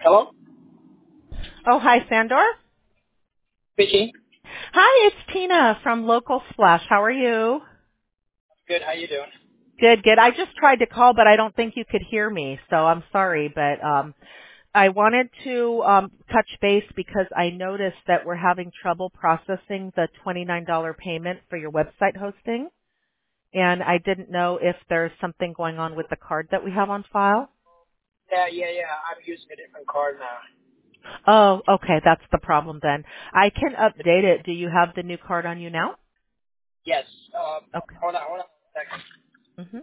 Hello? Oh, hi, Sandor. Speaking. Hi, it's Tina from Local Splash. How are you? Good. How you doing? Good, good. I just tried to call, but I don't think you could hear me, so I'm sorry. But I wanted to touch base because I noticed that we're having trouble processing the $29 payment for your website hosting, and I didn't know if there's something going on with the card that we have on file. Yeah. I'm using a different card now. Oh, okay, that's the problem then. I can update it. Do you have the new card on you now? Yes. Okay. Hold on a second. Mhm.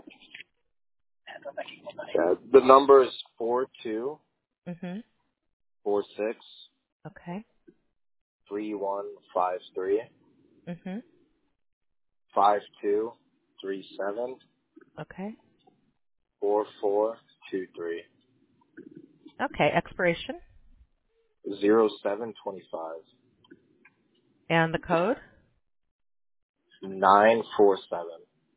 Yeah, the number is 42463153. Mhm. Okay. Mhm. 5237 Okay. 4423 Okay. Expiration 0725 and the code. 947.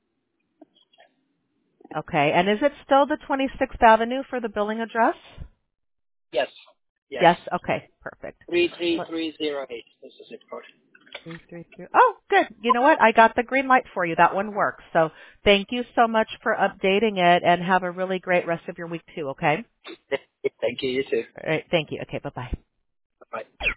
Okay. And is it still the 26th Avenue for the billing address? Yes. Yes. Yes. Okay. Perfect. What? 33308 is the zip code. 333. Oh, good. You know what? I got the green light for you. That one works. So thank you so much for updating it and have a really great rest of your week too. Okay. Thank you. You too. All right. Thank you. Okay. Bye bye. Bye.